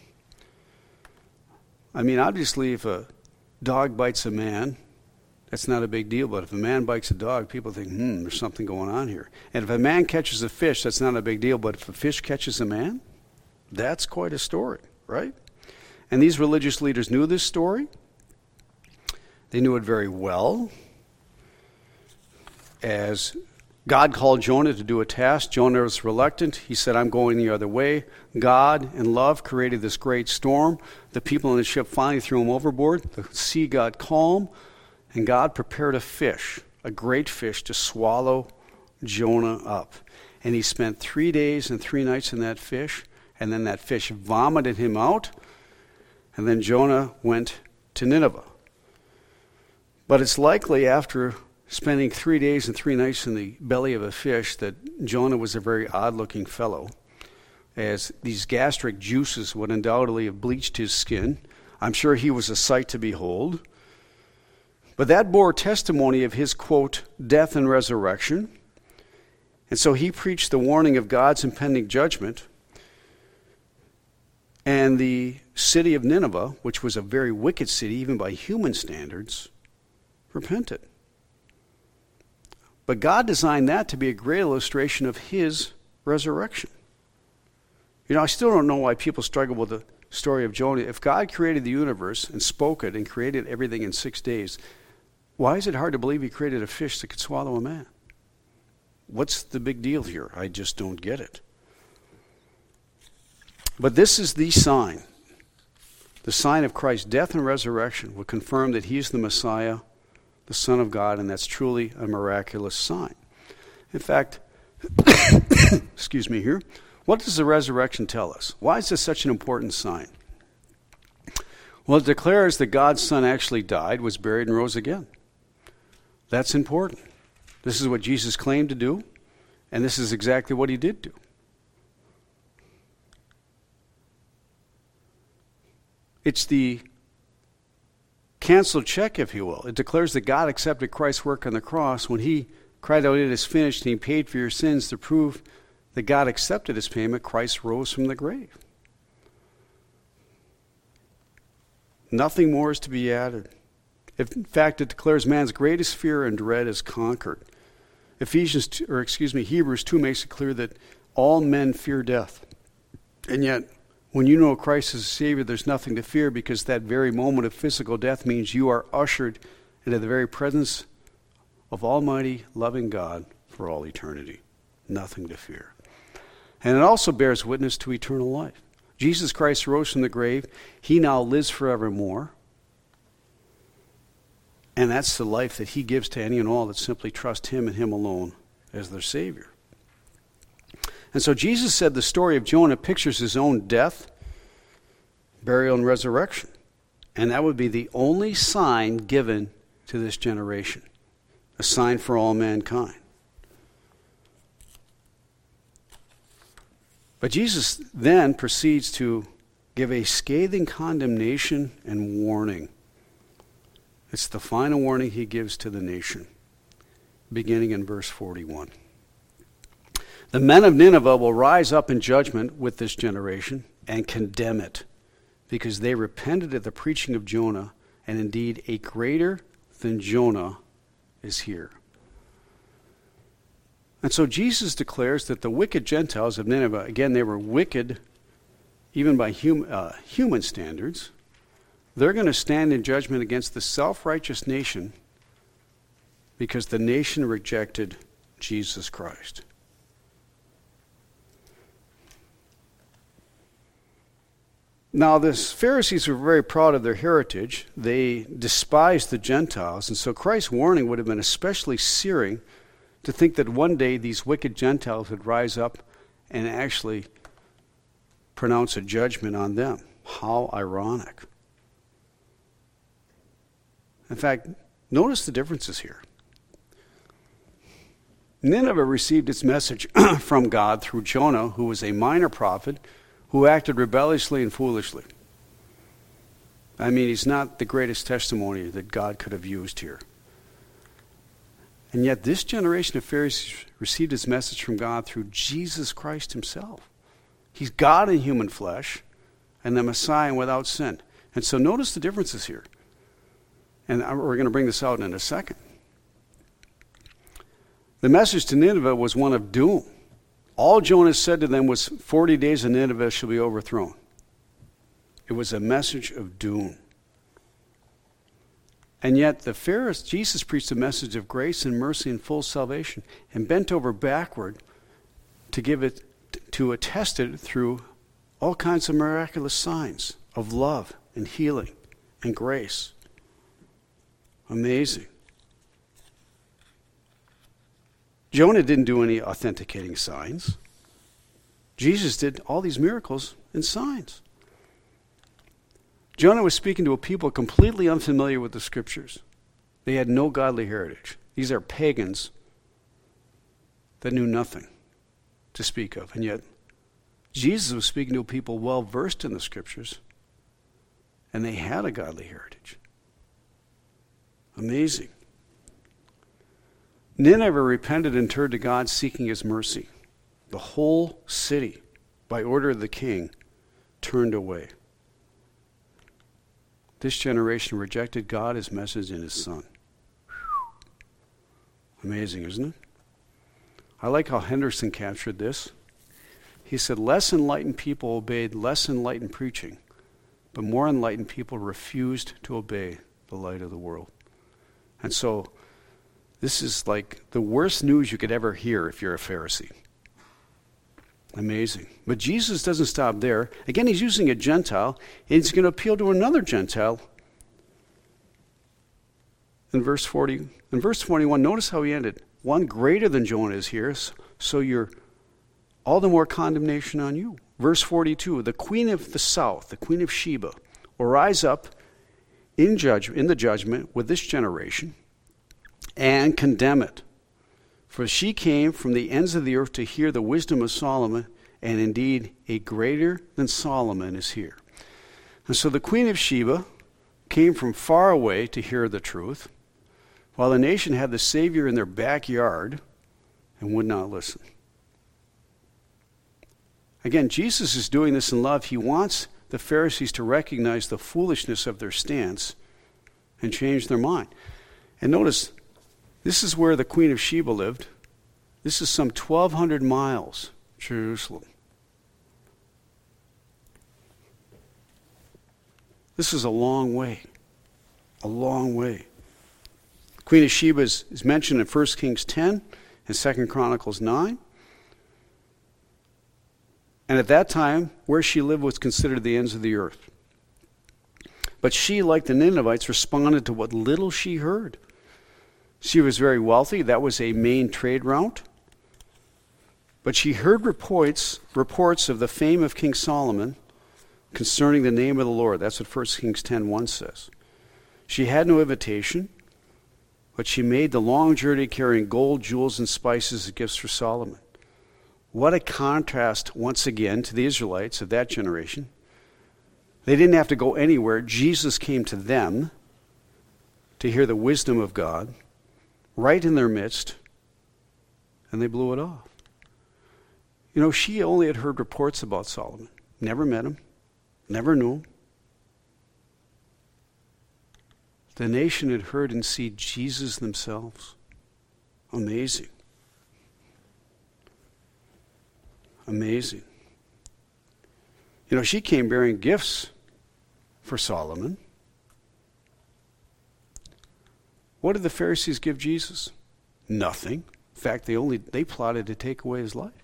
I mean, obviously, if a dog bites a man, that's not a big deal. But if a man bites a dog, people think, there's something going on here. And if a man catches a fish, that's not a big deal. But if a fish catches a man, that's quite a story, right? And these religious leaders knew this story. They knew it very well. As God called Jonah to do a task, Jonah was reluctant. He said, I'm going the other way. God, in love, created this great storm. The people in the ship finally threw him overboard. The sea got calm, and God prepared a fish, a great fish, to swallow Jonah up. And he spent 3 days and 3 nights in that fish, and then that fish vomited him out, and then Jonah went to Nineveh. But it's likely after spending 3 days and 3 nights in the belly of a fish that Jonah was a very odd-looking fellow, as these gastric juices would undoubtedly have bleached his skin. I'm sure he was a sight to behold. But that bore testimony of his, quote, death and resurrection. And so he preached the warning of God's impending judgment. And the city of Nineveh, which was a very wicked city, even by human standards, repented. But God designed that to be a great illustration of his resurrection. You know, I still don't know why people struggle with the story of Jonah. If God created the universe and spoke it and created everything in 6 days, why is it hard to believe he created a fish that could swallow a man? What's the big deal here? I just don't get it. But this is the sign. The sign of Christ's death and resurrection will confirm that he's the Messiah, the Son of God, and that's truly a miraculous sign. In fact, excuse me here, what does the resurrection tell us? Why is this such an important sign? Well, it declares that God's Son actually died, was buried, and rose again. That's important. This is what Jesus claimed to do, and this is exactly what he did do. It's the canceled check, if you will. It declares that God accepted Christ's work on the cross when he cried out, "It is finished," and he paid for your sins. To prove that God accepted his payment, Christ rose from the grave. Nothing more is to be added. In fact, it declares man's greatest fear and dread is conquered. Hebrews 2 makes it clear that all men fear death. And yet, when you know Christ as a Savior, there's nothing to fear, because that very moment of physical death means you are ushered into the very presence of Almighty, loving God for all eternity. Nothing to fear. And it also bears witness to eternal life. Jesus Christ rose from the grave. He now lives forevermore. And that's the life that he gives to any and all that simply trust him and him alone as their Savior. And so Jesus said the story of Jonah pictures his own death, burial, and resurrection. And that would be the only sign given to this generation, a sign for all mankind. But Jesus then proceeds to give a scathing condemnation and warning. It's the final warning he gives to the nation, beginning in verse 41. The men of Nineveh will rise up in judgment with this generation and condemn it, because they repented at the preaching of Jonah, and indeed a greater than Jonah is here. And so Jesus declares that the wicked Gentiles of Nineveh, again, they were wicked even by human standards, they're going to stand in judgment against the self-righteous nation because the nation rejected Jesus Christ. Now, the Pharisees were very proud of their heritage. They despised the Gentiles, and so Christ's warning would have been especially searing to think that one day these wicked Gentiles would rise up and actually pronounce a judgment on them. How ironic. In fact, notice the differences here. Nineveh received its message from God through Jonah, who was a minor prophet who acted rebelliously and foolishly. I mean, he's not the greatest testimony that God could have used here. And yet this generation of Pharisees received its message from God through Jesus Christ himself. He's God in human flesh and the Messiah without sin. And so notice the differences here. And we're going to bring this out in a second. The message to Nineveh was one of doom. All Jonah said to them was 40 days and Nineveh shall be overthrown. It was a message of doom. And yet the Pharisees, Jesus preached a message of grace and mercy and full salvation and bent over backward to give it, to attest it through all kinds of miraculous signs of love and healing and grace. Amazing. Jonah didn't do any authenticating signs. Jesus did all these miracles and signs. Jonah was speaking to a people completely unfamiliar with the scriptures. They had no godly heritage. These are pagans that knew nothing to speak of. And yet, Jesus was speaking to people well versed in the scriptures, and they had a godly heritage. Amazing. Nineveh repented and turned to God, seeking his mercy. The whole city, by order of the king, turned away. This generation rejected God, his message, and his son. Amazing, isn't it? I like how Henderson captured this. He said, less enlightened people obeyed less enlightened preaching, but more enlightened people refused to obey the light of the world. And so, this is like the worst news you could ever hear if you're a Pharisee. Amazing. But Jesus doesn't stop there. Again, he's using a Gentile. He's going to appeal to another Gentile. In verse 40, in verse 21, notice how he ended. One greater than Jonah is here, so you're all the more condemnation on you. Verse 42, the queen of the south, the queen of Sheba, will rise up in the judgment with this generation and condemn it. For she came from the ends of the earth to hear the wisdom of Solomon, and indeed a greater than Solomon is here. And so the queen of Sheba came from far away to hear the truth, while the nation had the Savior in their backyard and would not listen. Again, Jesus is doing this in love. He wants the Pharisees to recognize the foolishness of their stance and change their mind. And notice, this is where the Queen of Sheba lived. This is some 1,200 miles, Jerusalem. This is a long way. A long way. Queen of Sheba is mentioned in 1 Kings 10 and 2 Chronicles 9. And at that time, where she lived was considered the ends of the earth. But she, like the Ninevites, responded to what little she heard. She was very wealthy. That was a main trade route. But she heard reports of the fame of King Solomon concerning the name of the Lord. That's what 1 Kings 10:1 says. She had no invitation, but she made the long journey carrying gold, jewels, and spices as gifts for Solomon. What a contrast, once again, to the Israelites of that generation. They didn't have to go anywhere. Jesus came to them to hear the wisdom of God right in their midst, and they blew it off. You know, she only had heard reports about Solomon. Never met him. Never knew him. The nation had heard and seen Jesus themselves. Amazing. Amazing. You know, she came bearing gifts for Solomon. What did the Pharisees give Jesus? Nothing. In fact, they plotted to take away his life.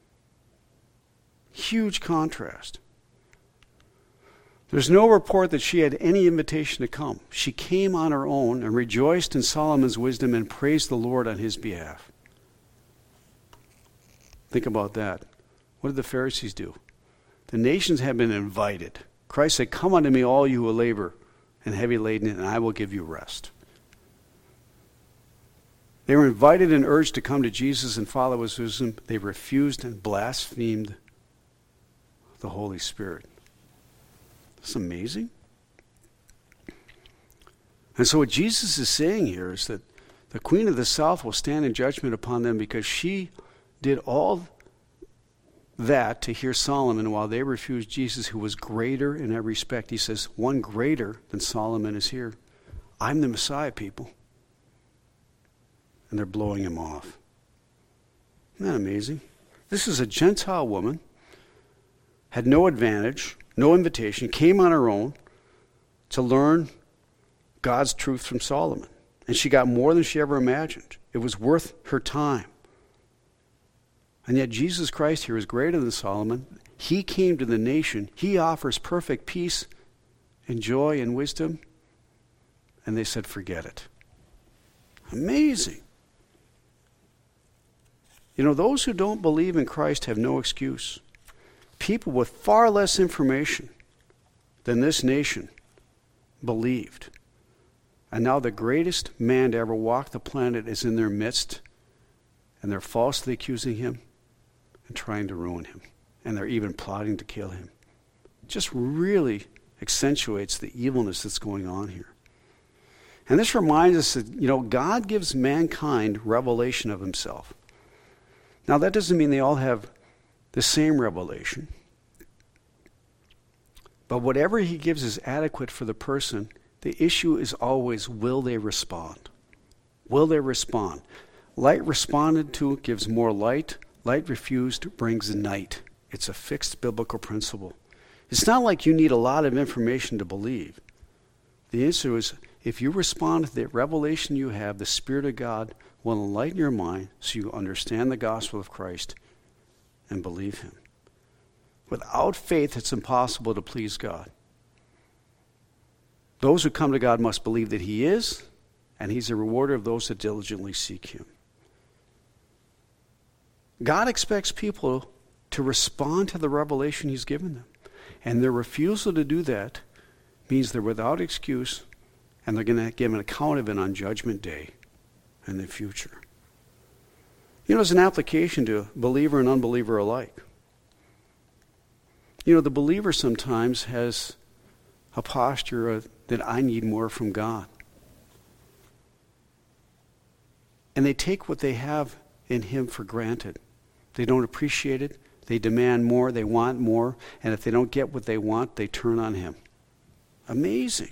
Huge contrast. There's no report that she had any invitation to come. She came on her own and rejoiced in Solomon's wisdom and praised the Lord on his behalf. Think about that. What did the Pharisees do? The nations had been invited. Christ said, "Come unto me, all you who labor and heavy laden, and I will give you rest." They were invited and urged to come to Jesus and follow his wisdom. They refused and blasphemed the Holy Spirit. That's amazing. And so what Jesus is saying here is that the Queen of the South will stand in judgment upon them because she did all that to hear Solomon while they refused Jesus, who was greater in every respect. He says, one greater than Solomon is here. I'm the Messiah, people. And they're blowing him off. Isn't that amazing? This is a Gentile woman, had no advantage, no invitation, came on her own to learn God's truth from Solomon. And she got more than she ever imagined. It was worth her time. And yet Jesus Christ here is greater than Solomon. He came to the nation. He offers perfect peace and joy and wisdom. And they said, forget it. Amazing. You know, those who don't believe in Christ have no excuse. People with far less information than this nation believed. And now the greatest man to ever walk the planet is in their midst, and they're falsely accusing him and trying to ruin him. And they're even plotting to kill him. It just really accentuates the evilness that's going on here. And this reminds us that, you know, God gives mankind revelation of himself. Now, that doesn't mean they all have the same revelation. But whatever he gives is adequate for the person. The issue is always, will they respond? Will they respond? Light responded to gives more light. Light refused brings night. It's a fixed biblical principle. It's not like you need a lot of information to believe. The answer is, if you respond to the revelation you have, the Spirit of God will enlighten your mind so you understand the gospel of Christ and believe him. Without faith, it's impossible to please God. Those who come to God must believe that he is, and he's a rewarder of those that diligently seek him. God expects people to respond to the revelation he's given them. And their refusal to do that means they're without excuse, and they're going to give an account of it on Judgment Day in the future. You know, there's an application to believer and unbeliever alike. You know, the believer sometimes has a posture that I need more from God. And they take what they have in him for granted. They don't appreciate it. They demand more. They want more. And if they don't get what they want, they turn on him. Amazing.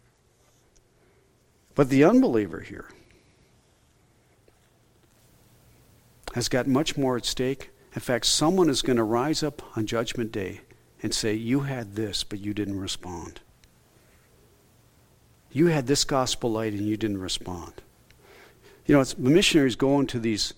But the unbeliever here has got much more at stake. In fact, someone is going to rise up on Judgment Day and say, you had this, but you didn't respond. You had this gospel light and you didn't respond. You know, it's missionaries going to these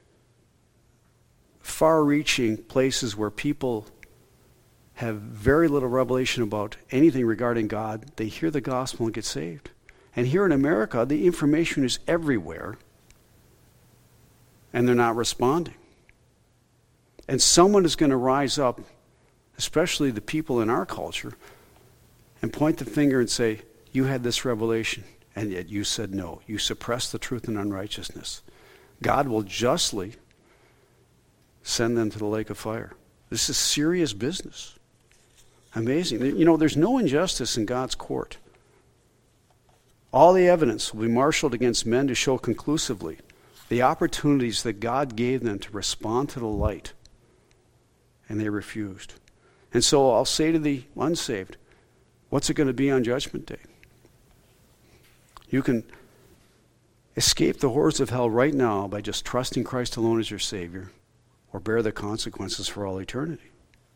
far-reaching places where people have very little revelation about anything regarding God. They hear the gospel and get saved. And here in America, the information is everywhere, and they're not responding. And someone is going to rise up, especially the people in our culture, and point the finger and say, you had this revelation, and yet you said no. You suppressed the truth in unrighteousness. God will justly send them to the lake of fire. This is serious business. Amazing. You know, there's no injustice in God's court. All the evidence will be marshaled against men to show conclusively the opportunities that God gave them to respond to the light, and they refused. And so I'll say to the unsaved, what's it going to be on Judgment Day? You can escape the horrors of hell right now by just trusting Christ alone as your Savior, or bear the consequences for all eternity.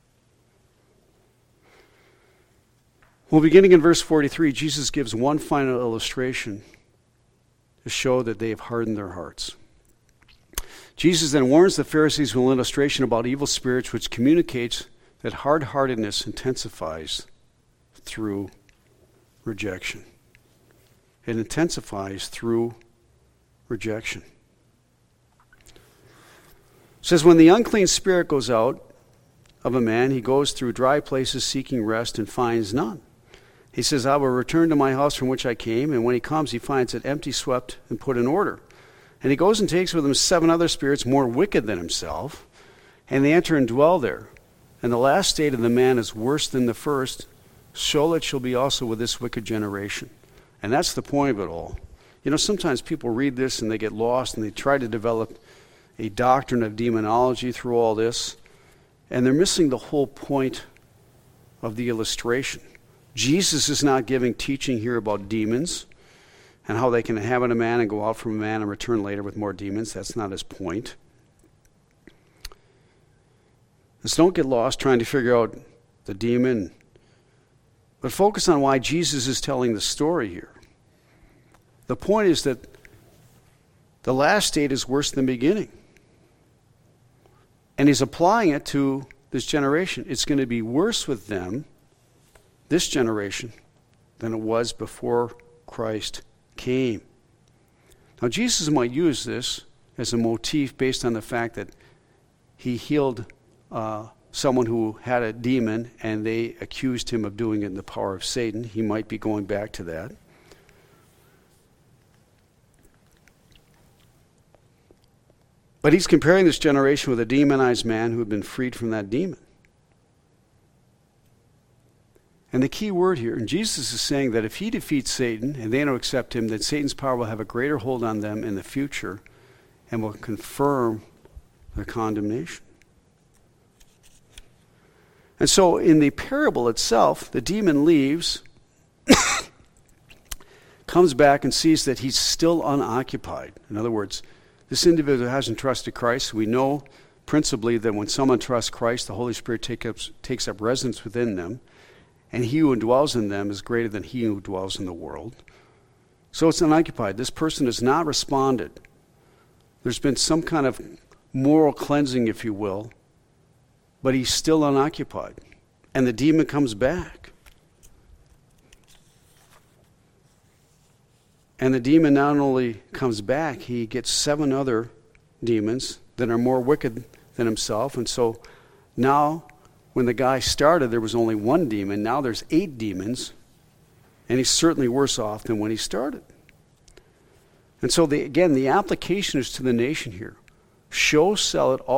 Well, beginning in verse 43, Jesus gives one final illustration to show that they have hardened their hearts. Jesus then warns the Pharisees with an illustration about evil spirits, which communicates that hard-heartedness intensifies through rejection. It intensifies through rejection. It says, when the unclean spirit goes out, of a man, he goes through dry places seeking rest and finds none. He says, I will return to my house from which I came, and when he comes, he finds it empty, swept, and put in order. And he goes and takes with him 7 other spirits more wicked than himself, and they enter and dwell there. And the last state of the man is worse than the first, so it shall be also with this wicked generation. And that's the point of it all. You know, sometimes people read this and they get lost, and they try to develop a doctrine of demonology through all this, and they're missing the whole point of the illustration. Jesus is not giving teaching here about demons and how they can inhabit a man and go out from a man and return later with more demons. That's not his point. So don't get lost trying to figure out the demon, but focus on why Jesus is telling the story here. The point is that the last state is worse than the beginning. And he's applying it to this generation. It's going to be worse with them, this generation, than it was before Christ came. Now, Jesus might use this as a motif based on the fact that he healed someone who had a demon and they accused him of doing it in the power of Satan. He might be going back to that. But he's comparing this generation with a demonized man who had been freed from that demon. And the key word here, and Jesus is saying that if he defeats Satan and they don't accept him, then Satan's power will have a greater hold on them in the future and will confirm their condemnation. And so in the parable itself, the demon leaves, comes back and sees that he's still unoccupied. In other words, this individual hasn't trusted Christ. We know principally that when someone trusts Christ, the Holy Spirit takes up residence within them, and he who dwells in them is greater than he who dwells in the world. So it's unoccupied. This person has not responded. There's been some kind of moral cleansing, if you will, but he's still unoccupied. And the demon comes back. And the demon not only comes back, he gets 7 other demons that are more wicked than himself. And so now, when the guy started, there was only 1 demon. Now there's 8 demons. And he's certainly worse off than when he started. And so, the application is to the nation here. So shall it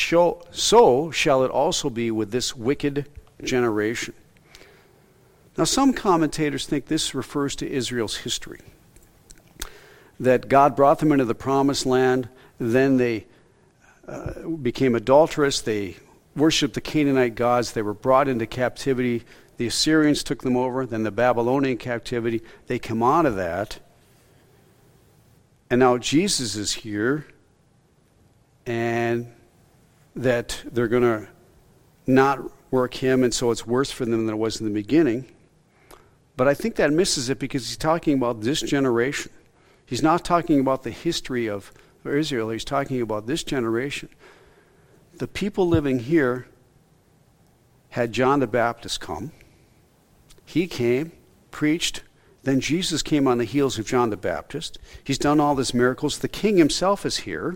also be with this wicked generation. Now, some commentators think this refers to Israel's history. That God brought them into the promised land, then they became adulterous, they worshipped the Canaanite gods, they were brought into captivity, the Assyrians took them over, then the Babylonian captivity, they come out of that, and now Jesus is here, and that they're going to not work him, and so it's worse for them than it was in the beginning. But I think that misses it because he's talking about this generation. He's not talking about the history of Israel. He's talking about this generation. The people living here had John the Baptist come. He came, preached, then Jesus came on the heels of John the Baptist. He's done all these miracles. The king himself is here.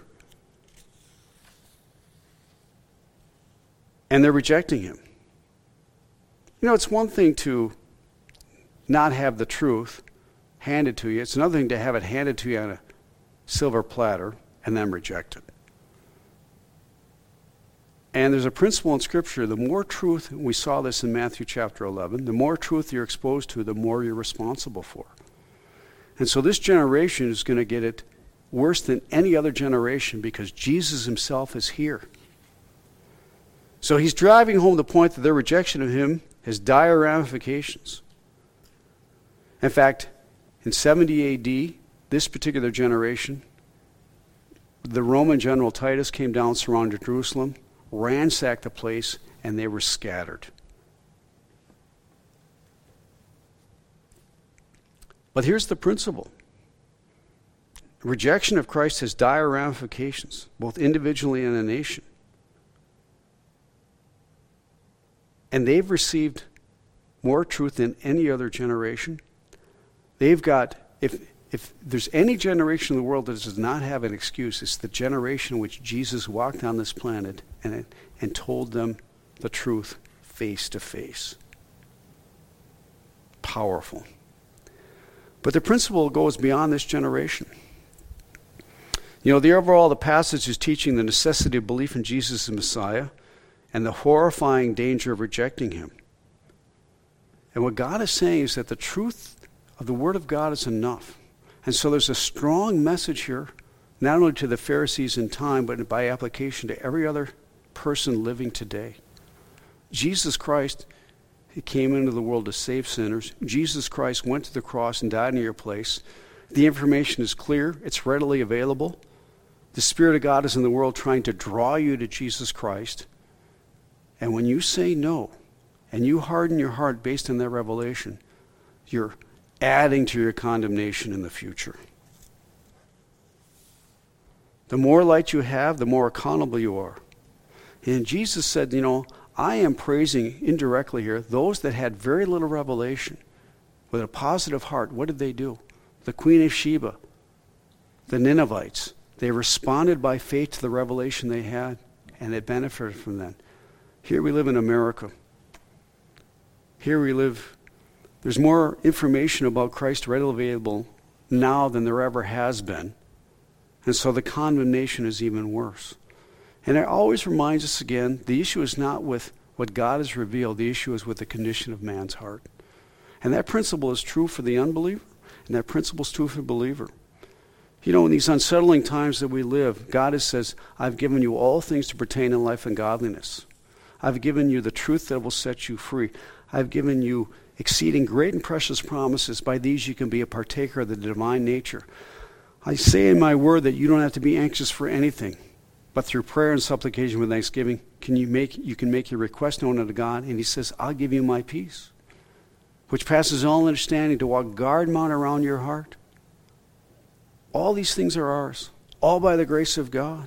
And they're rejecting him. You know, it's one thing to not have the truth handed to you. It's another thing to have it handed to you on a silver platter and then reject it. And there's a principle in Scripture, the more truth, we saw this in Matthew chapter 11, the more truth you're exposed to, the more you're responsible for. And so this generation is going to get it worse than any other generation because Jesus himself is here. So he's driving home the point that their rejection of him has dire ramifications. In fact, in 70 AD, this particular generation, the Roman general Titus came down, surrounded Jerusalem, ransacked the place, and they were scattered. But here's the principle. Rejection of Christ has dire ramifications, both individually and in a nation. And they've received more truth than any other generation. They've got, if there's any generation in the world that does not have an excuse, it's the generation in which Jesus walked on this planet and told them the truth face to face. Powerful. But the principle goes beyond this generation. The passage is teaching the necessity of belief in Jesus as Messiah and the horrifying danger of rejecting him. And what God is saying is that the truth of the Word of God is enough. And so there's a strong message here, not only to the Pharisees in time, but by application to every other person living today. Jesus Christ, he came into the world to save sinners. Jesus Christ went to the cross and died in your place. The information is clear. It's readily available. The Spirit of God is in the world trying to draw you to Jesus Christ. And when you say no, and you harden your heart based on that revelation, you're adding to your condemnation in the future. The more light you have, the more accountable you are. And Jesus said, I am praising indirectly here those that had very little revelation with a positive heart. What did they do? The Queen of Sheba, the Ninevites, they responded by faith to the revelation they had, and they benefited from that. Here we live in America. Here we live, there's more information about Christ readily available now than there ever has been. And so the condemnation is even worse. And it always reminds us again, the issue is not with what God has revealed, the issue is with the condition of man's heart. And that principle is true for the unbeliever, and that principle is true for the believer. In these unsettling times that we live, God says, I've given you all things to pertain in life and godliness. I've given you the truth that will set you free. I've given you exceeding great and precious promises. By these you can be a partaker of the divine nature. I say in my word that you don't have to be anxious for anything, but through prayer and supplication with thanksgiving, you can make your request known unto God, and he says, I'll give you my peace, which passes all understanding, to walk guard mount around your heart. All these things are ours, all by the grace of God.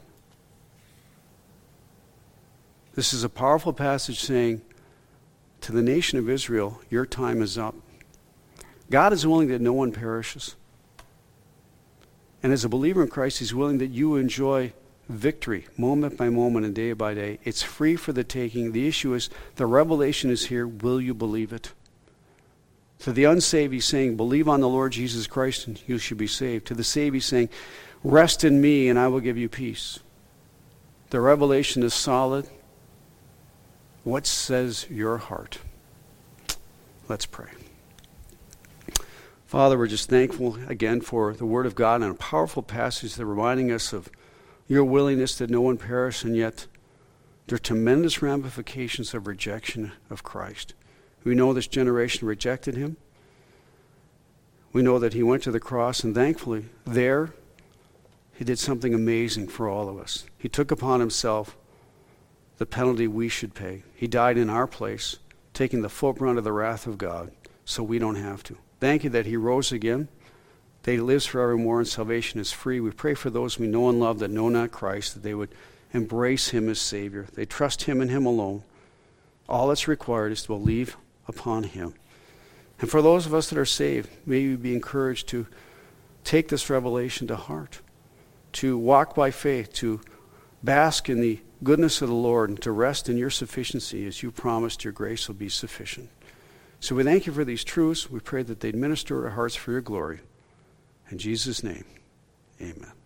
This is a powerful passage saying to the nation of Israel, your time is up. God is willing that no one perishes. And as a believer in Christ, he's willing that you enjoy victory moment by moment and day by day. It's free for the taking. The issue is, the revelation is here. Will you believe it? To the unsaved, he's saying, believe on the Lord Jesus Christ and you shall be saved. To the saved, he's saying, rest in me and I will give you peace. The revelation is solid. What says your heart? Let's pray. Father, we're just thankful again for the Word of God and a powerful passage that reminding us of your willingness that no one perish, and yet there are tremendous ramifications of rejection of Christ. We know this generation rejected him. We know that he went to the cross, and thankfully there he did something amazing for all of us. He took upon himself the penalty we should pay. He died in our place, taking the full brunt of the wrath of God, so we don't have to. Thank you that he rose again, that he lives forevermore, and salvation is free. We pray for those we know and love that know not Christ, that they would embrace him as Savior. They trust him and him alone. All that's required is to believe upon him. And for those of us that are saved, may we be encouraged to take this revelation to heart, to walk by faith, to bask in the goodness of the Lord, and to rest in your sufficiency as you promised your grace will be sufficient. So we thank you for these truths. We pray that they'd minister to our hearts for your glory. In Jesus' name, amen.